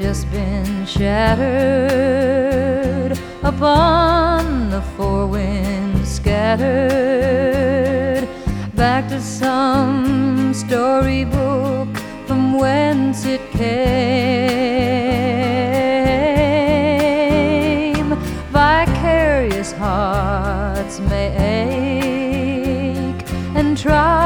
just been shattered upon the four winds scattered back to some storybook from whence it came. Vicarious hearts may ache and try